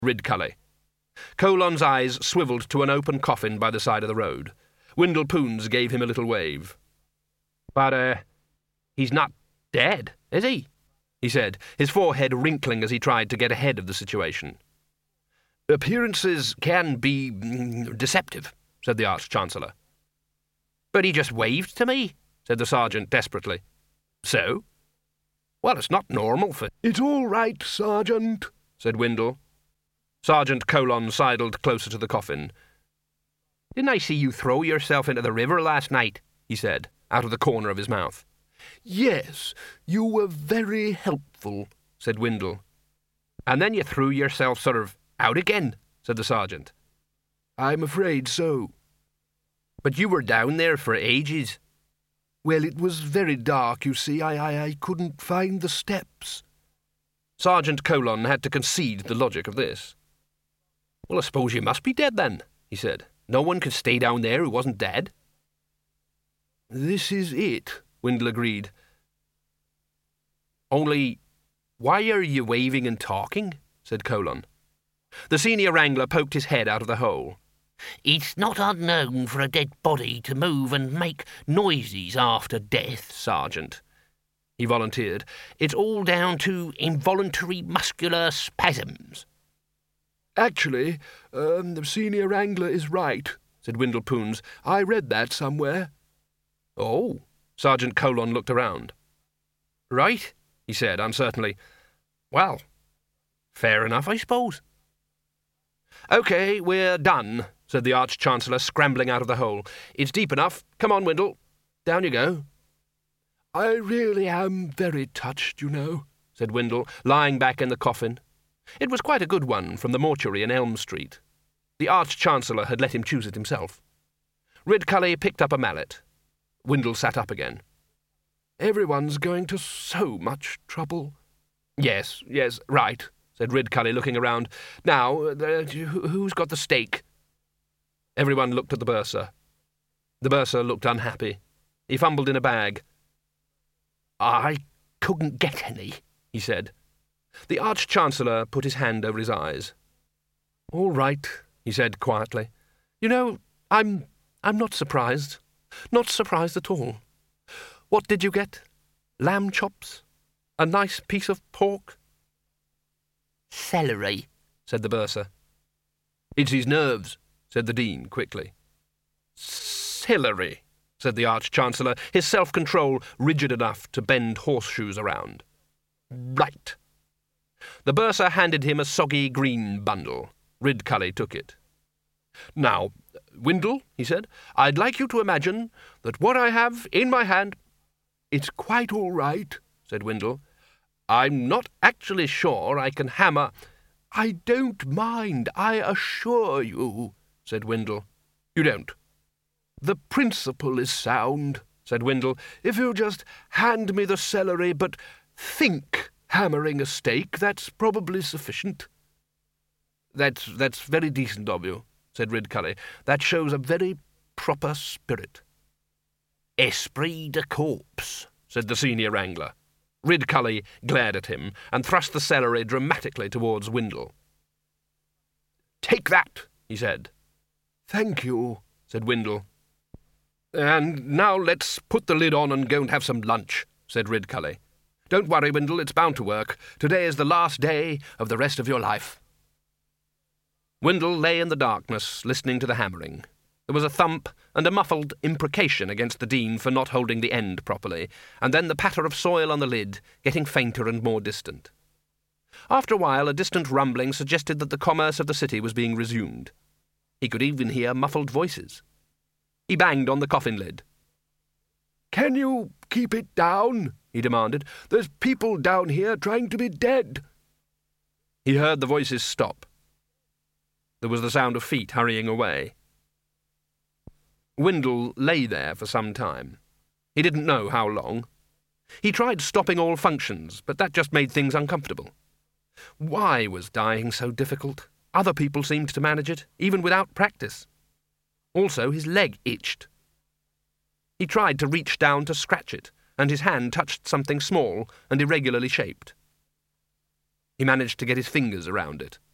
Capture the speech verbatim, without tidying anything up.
Ridcully. Colon's eyes swivelled to an open coffin by the side of the road. Windle Poons gave him a little wave. "But, uh, he's not dead, is he?" he said, his forehead wrinkling as he tried to get ahead of the situation. "Appearances can be mm, deceptive," said the Arch-Chancellor. "But he just waved to me," said the sergeant desperately. "So? Well, it's not normal for—" "It's all right, Sergeant," said Windle. Sergeant Colon sidled closer to the coffin. "Didn't I see you throw yourself into the river last night?" he said, out of the corner of his mouth. "Yes, you were very helpful," said Windle. "And then you threw yourself sort of out again," said the sergeant. "I'm afraid so." "But you were down there for ages." "Well, it was very dark, you see. I, I, I couldn't find the steps." Sergeant Colon had to concede the logic of this. "Well, I suppose you must be dead then," he said. "No one could stay down there who wasn't dead." "This is it," Windle agreed. "Only, why are you waving and talking?" said Colon. The senior wrangler poked his head out of the hole. "It's not unknown for a dead body to move and make noises after death, Sergeant," he volunteered. "It's all down to involuntary muscular spasms." "Actually, um, the senior wrangler is right," said Windle Poons. "I read that somewhere." "Oh," Sergeant Colon looked around. "Right," he said uncertainly. "Well, fair enough, I suppose." "OK, we're done," said the Arch-Chancellor, scrambling out of the hole. "It's deep enough. Come on, Windle. Down you go." "I really am very touched, you know," said Windle, lying back in the coffin. It was quite a good one from the mortuary in Elm Street. The Arch-Chancellor had let him choose it himself. Ridcully picked up a mallet. Windle sat up again. "Everyone's going to so much trouble." "Yes, yes, right," said Ridcully, looking around. "Now, uh, who's got the stake?" Everyone looked at the bursar. The bursar looked unhappy. He fumbled in a bag. "I couldn't get any," he said. The Arch-Chancellor put his hand over his eyes. "All right," he said quietly. "You know, I'm I'm not surprised. Not surprised at all. What did you get? Lamb chops? A nice piece of pork?" "Celery," said the bursar. "It's his nerves," said the Dean quickly. "Celery," said the Arch-Chancellor, his self-control rigid enough to bend horseshoes around. "Right." The bursar handed him a soggy green bundle. Ridcully took it. "Now, Windle," he said, "I'd like you to imagine that what I have in my hand—" "It's quite all right," said Windle. "I'm not actually sure I can hammer—" "I don't mind, I assure you," said Windle. "You don't?" "The principle is sound," said Windle. "If you just hand me the celery, but think hammering a stake, that's probably sufficient." That's that's very decent of you," said Ridcully. "That shows a very proper spirit." "Esprit de corps," said the senior wrangler. Ridcully glared at him and thrust the celery dramatically towards Windle. "Take that," he said. "Thank you," said Windle. "And now let's put the lid on and go and have some lunch," said Ridcully. "Don't worry, Windle, it's bound to work. Today is the last day of the rest of your life." Windle lay in the darkness, listening to the hammering. There was a thump and a muffled imprecation against the Dean for not holding the end properly, and then the patter of soil on the lid, getting fainter and more distant. After a while, a distant rumbling suggested that the commerce of the city was being resumed. He could even hear muffled voices. He banged on the coffin lid. "Can you keep it down?" he demanded. "There's people down here trying to be dead." He heard the voices stop. There was the sound of feet hurrying away. Windle lay there for some time. He didn't know how long. He tried stopping all functions, but that just made things uncomfortable. Why was dying so difficult? Other people seemed to manage it, even without practice. Also, his leg itched. He tried to reach down to scratch it, and his hand touched something small and irregularly shaped. He managed to get his fingers around it.